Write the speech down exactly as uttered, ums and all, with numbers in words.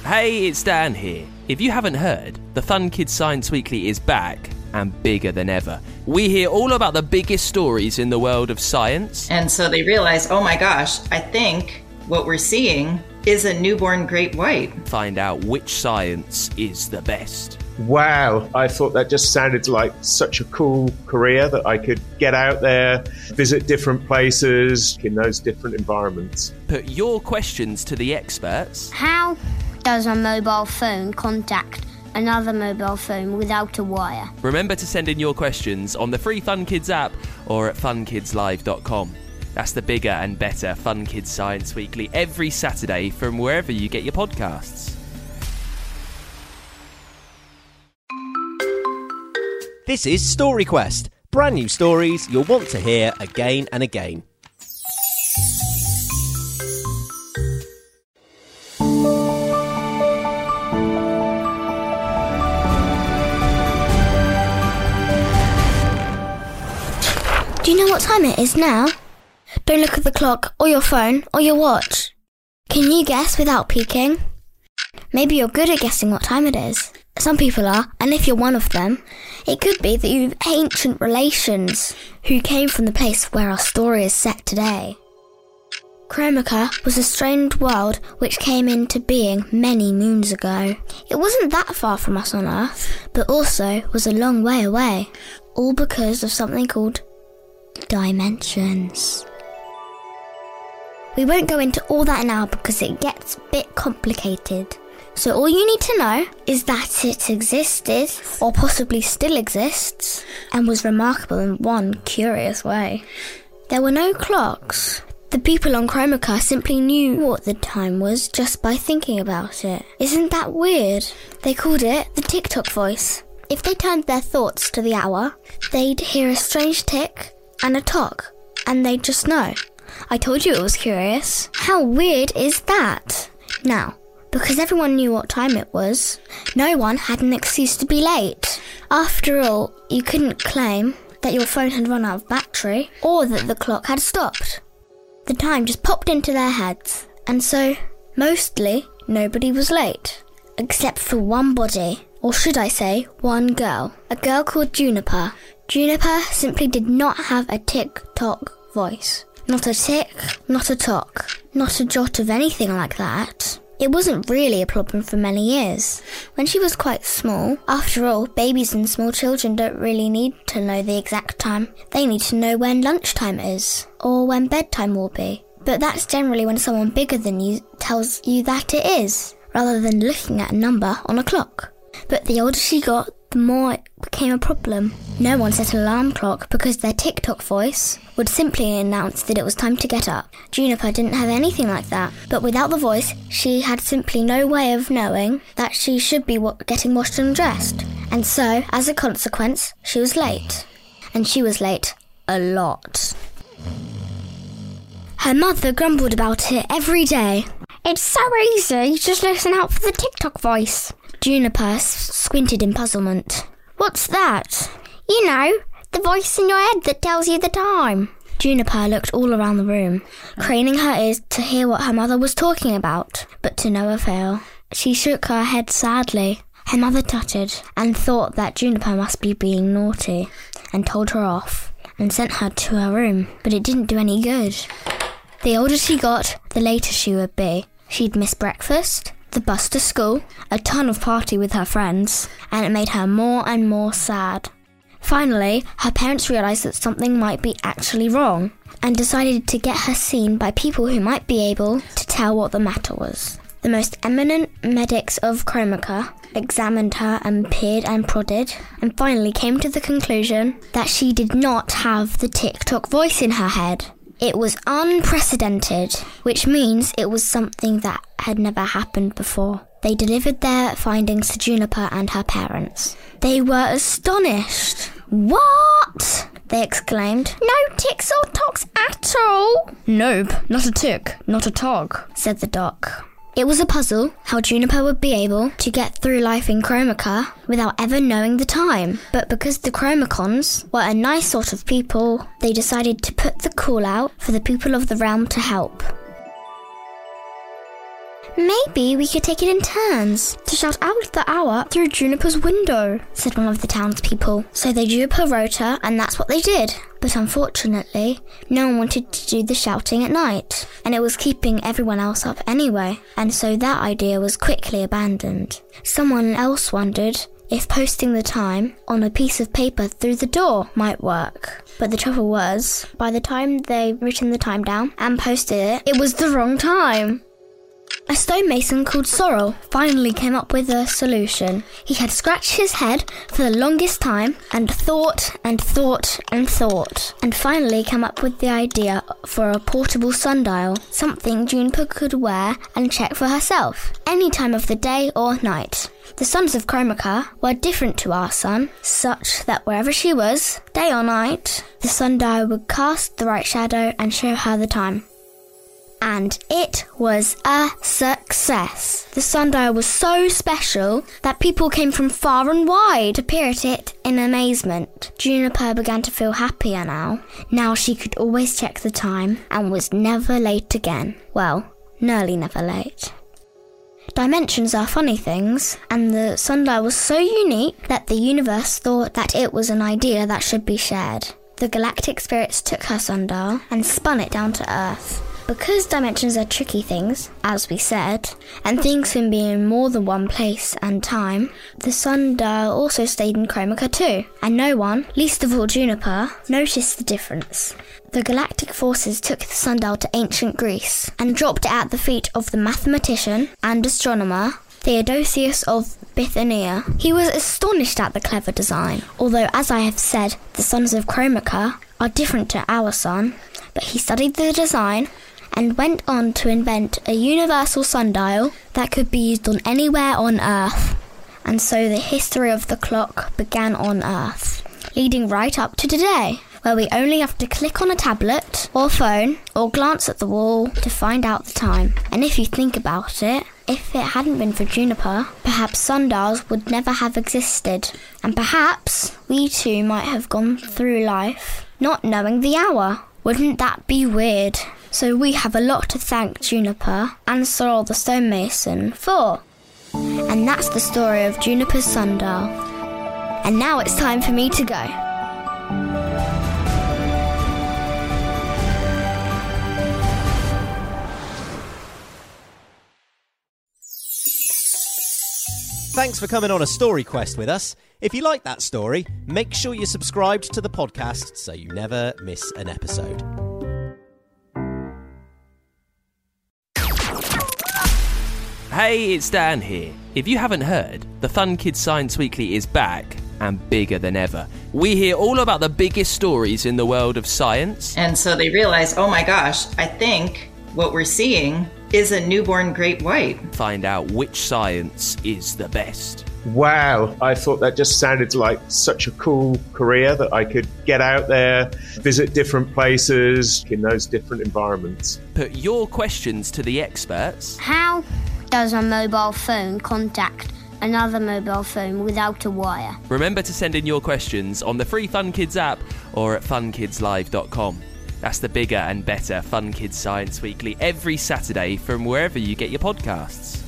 Hey, it's Dan here. If you haven't heard, the Fun Kids Science Weekly is back and bigger than ever. We hear all about the biggest stories in the world of science. And so they realize, oh my gosh, I think what we're seeing is a newborn great white. Find out which science is the best. Wow, I thought that just sounded like such a cool career that I could get out there, visit different places in those different environments. Put your questions to the experts. How does a mobile phone contact another mobile phone without a wire? Remember to send in your questions on the free Fun Kids app or at fun kids live dot com. That's the bigger and better Fun Kids Science Weekly every Saturday from wherever you get your podcasts. This is Story Quest, brand new stories you'll want to hear again and again. Do you know what time it is now? Don't look at the clock, or your phone, or your watch. Can you guess without peeking? Maybe you're good at guessing what time it is. Some people are, and if you're one of them, it could be that you have ancient relations who came from the place where our story is set today. Cromaca was a strange world which came into being many moons ago. It wasn't that far from us on Earth, but also was a long way away, all because of something called dimensions. We won't go into all that now because it gets a bit complicated. So all you need to know is that it existed, or possibly still exists, and was remarkable in one curious way. There were no clocks. The people on Cromaca simply knew what the time was just by thinking about it. Isn't that weird? They called it the tick-tock voice. If they turned their thoughts to the hour, they'd hear a strange tick and a tock, and they'd just know. I told you it was curious. How weird is that? Now, because everyone knew what time it was, no one had an excuse to be late. After all, you couldn't claim that your phone had run out of battery or that the clock had stopped. The time just popped into their heads, and so, mostly, nobody was late. Except for one body, or should I say, one girl. A girl called Juniper. Juniper simply did not have a tick-tock voice. Not a tick, not a tock, not a jot of anything like that. It wasn't really a problem for many years. When she was quite small, after all, babies and small children don't really need to know the exact time. They need to know when lunchtime is, or when bedtime will be. But that's generally when someone bigger than you tells you that it is, rather than looking at a number on a clock. But the older she got, the more it became a problem. No one set an alarm clock because their tick-tock voice would simply announce that it was time to get up. Juniper didn't have anything like that, but without the voice, she had simply no way of knowing that she should be wa- getting washed and dressed. And so, as a consequence, she was late. And she was late a lot. Her mother grumbled about it every day. It's so easy, just listen out for the tick-tock voice. Juniper squinted in puzzlement. What's that? You know, the voice in your head that tells you the time. Juniper looked all around the room, craning her ears to hear what her mother was talking about, but to no avail. She shook her head sadly. Her mother tutted and thought that Juniper must be being naughty, and told her off, and sent her to her room, but it didn't do any good. The older she got, the later she would be. She'd miss breakfast, the bus to school, a ton of party with her friends, and it made her more and more sad. Finally, her parents realised that something might be actually wrong, and decided to get her seen by people who might be able to tell what the matter was. The most eminent medics of Cromaca examined her and peered and prodded, and finally came to the conclusion that she did not have the tick-tock voice in her head. It was unprecedented, which means it was something that had never happened before. They delivered their findings to Juniper and her parents. They were astonished. What? They exclaimed. No ticks or tocks at all. Nope, not a tick, not a tock, said the doc. It was a puzzle how Juniper would be able to get through life in Cromaca without ever knowing the time. But because the Chromacons were a nice sort of people, they decided to put the call out for the people of the realm to help. Maybe we could take it in turns to shout out the hour through Juniper's window, said one of the townspeople. So they drew up a rota, and that's what they did. But unfortunately, no one wanted to do the shouting at night, and it was keeping everyone else up anyway, and so that idea was quickly abandoned. Someone else wondered if posting the time on a piece of paper through the door might work. But the trouble was, by the time they'd written the time down and posted it, it was the wrong time. A stonemason called Sorrel finally came up with a solution. He had scratched his head for the longest time and thought and thought and thought, and finally came up with the idea for a portable sundial, something Juniper could wear and check for herself, any time of the day or night. The suns of Cromaca were different to our sun, such that wherever she was, day or night, the sundial would cast the right shadow and show her the time. And it was a success. The sundial was so special that people came from far and wide to peer at it in amazement. Juniper began to feel happier now. Now she could always check the time and was never late again. Well, nearly never late. Dimensions are funny things, and the sundial was so unique that the universe thought that it was an idea that should be shared. The galactic spirits took her sundial and spun it down to Earth. Because dimensions are tricky things, as we said, and things can be in more than one place and time, the sundial also stayed in Cromaca too, and no one, least of all Juniper, noticed the difference. The galactic forces took the sundial to ancient Greece and dropped it at the feet of the mathematician and astronomer Theodosius of Bithynia. He was astonished at the clever design, although, as I have said, the suns of Cromaca are different to our sun, but he studied the design and went on to invent a universal sundial that could be used on anywhere on Earth. And so the history of the clock began on Earth, leading right up to today, where we only have to click on a tablet or phone or glance at the wall to find out the time. And if you think about it, if it hadn't been for Juniper, perhaps sundials would never have existed. And perhaps we too might have gone through life not knowing the hour. Wouldn't that be weird? So we have a lot to thank Juniper and Sorrel the stonemason for. And that's the story of Juniper's sundial. And now it's time for me to go. Thanks for coming on a story quest with us. If you like that story, make sure you're subscribed to the podcast so you never miss an episode. Hey, it's Dan here. If you haven't heard, the Fun Kids Science Weekly is back and bigger than ever. We hear all about the biggest stories in the world of science. And so they realize, oh my gosh, I think what we're seeing is a newborn great white. Find out which science is the best. Wow, I thought that just sounded like such a cool career that I could get out there, visit different places in those different environments. Put your questions to the experts. How does a mobile phone contact another mobile phone without a wire? Remember to send in your questions on the free Fun Kids app or at fun kids live dot com. That's the bigger and better Fun Kids Science Weekly every Saturday from wherever you get your podcasts.